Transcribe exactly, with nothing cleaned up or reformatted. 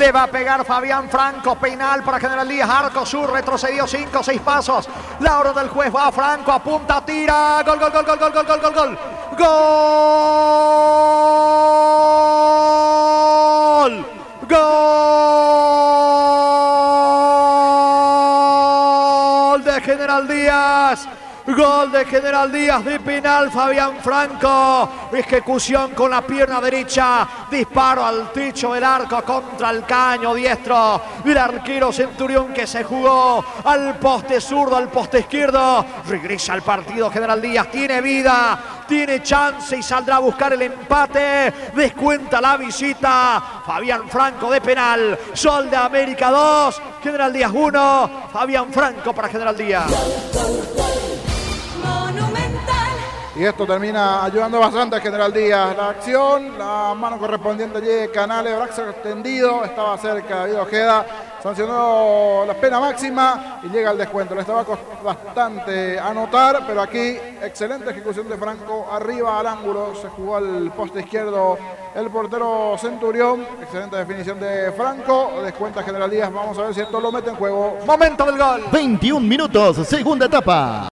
Le va a pegar Fabián Franco. Penal para General Díaz. Arco sur. Retrocedió cinco o seis pasos. La orden del juez. Va Franco. Apunta. Tira. Gol, gol, gol, gol, gol, gol, gol, gol, gol. Gol. Gol de General Díaz. Gol de General Díaz de penal, Fabián Franco. Ejecución con la pierna derecha. Disparo al techo del arco contra el caño diestro del arquero Centurión, que se jugó al poste zurdo, al poste izquierdo. Regresa al partido General Díaz. Tiene vida, tiene chance y saldrá a buscar el empate. Descuenta la visita. Fabián Franco de penal. Sol de América dos. General Díaz uno. Fabián Franco para General Díaz. Y esto termina ayudando bastante a General Díaz. La acción, la mano correspondiente allí, Canales, brazo extendido, estaba cerca David Ojeda, sancionó la pena máxima y llega al descuento. Le estaba bastante anotar, pero aquí excelente ejecución de Franco, arriba al ángulo, se jugó al poste izquierdo el portero Centurión. Excelente definición de Franco, descuenta General Díaz. Vamos a ver si esto lo mete en juego. Momento del gol. veintiún minutos, segunda etapa.